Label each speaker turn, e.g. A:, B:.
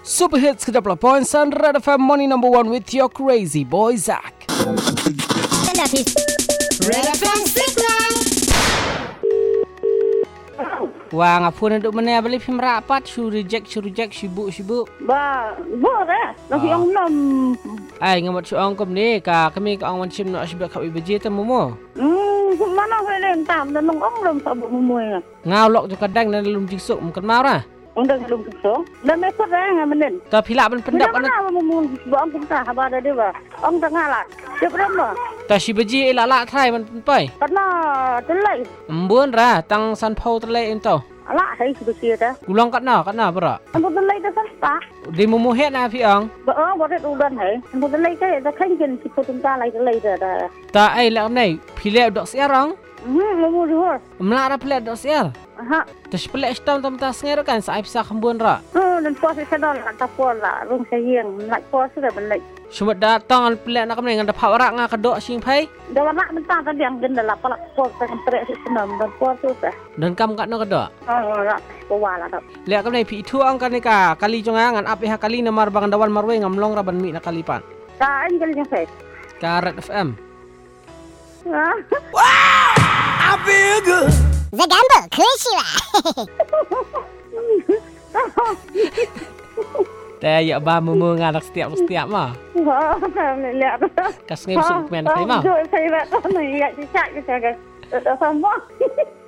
A: Super Hits ke-10 Red FM Morning Number 1 with your crazy boy Zach.
B: Red FM Signal.
A: Wah, ngapun untuk mana balik film rapat, syu reject, sibuk.
C: Ba, boleh. Lagi yang nom.
A: Ai, ngamat syu angkom ni, kami ka ang wancim nak sibuk kau ibaje temu mo.
C: Mana boleh tam dan nong lom sabuk mumuy.
A: Ngaulok tu kadang dan lum jiksuk mungkin marah.
C: Undang lom kesong. Dan mesot yang menen.
A: Ta pilak ben pendap
C: Mana mumun buang kita habar ada dia. Ong tengah lah. Dia berapa?
A: Ta si baji elak trai man pai.
C: Karena telai.
A: Embun ra tang san pau telai ento.
C: Alah, saya sebesar dah.
A: Gulang kat na berak.
C: Ambo telai dah tak.
A: Di mumu het na pi ang.
C: Boleh udan hai. Ambo telai ke dah kan jen si potong telai dah.
A: Ta ai lak nai pilek dok siarang.
C: Mumu dia.
A: Melara pilek dok siar.
C: Aha.
A: Tas pilek stam tam ta snger kan sai pisah kembun ra.
C: Dan puasa sedang tak puasa. Rung sayang nak puasa dah balik.
A: Cuma datang pilek nak kemana dengan dapat warak ngah kedok sing pai.
C: Dah nak mentang tadi yang gendala palak puasa dengan perek senam dan puasa dah.
A: Dan kam kat no kedok.
C: Nak bawa lah tak.
A: Lihat kemana pi itu ang kan ka kali jongangan api ha kali namar bangan dawan marwe ngamlong ra ban mi na kalipan.
C: Tak angelnya saya.
A: Karet FM.
B: I feel good.
D: The Gamble, 可以是吧？
A: Teh ya ba mumu nganak setiap mah.
C: Lihat.
A: Kas ngem suk men kai mah.
C: Saya nak tahu ni ya cicak ke saya. Tak sama.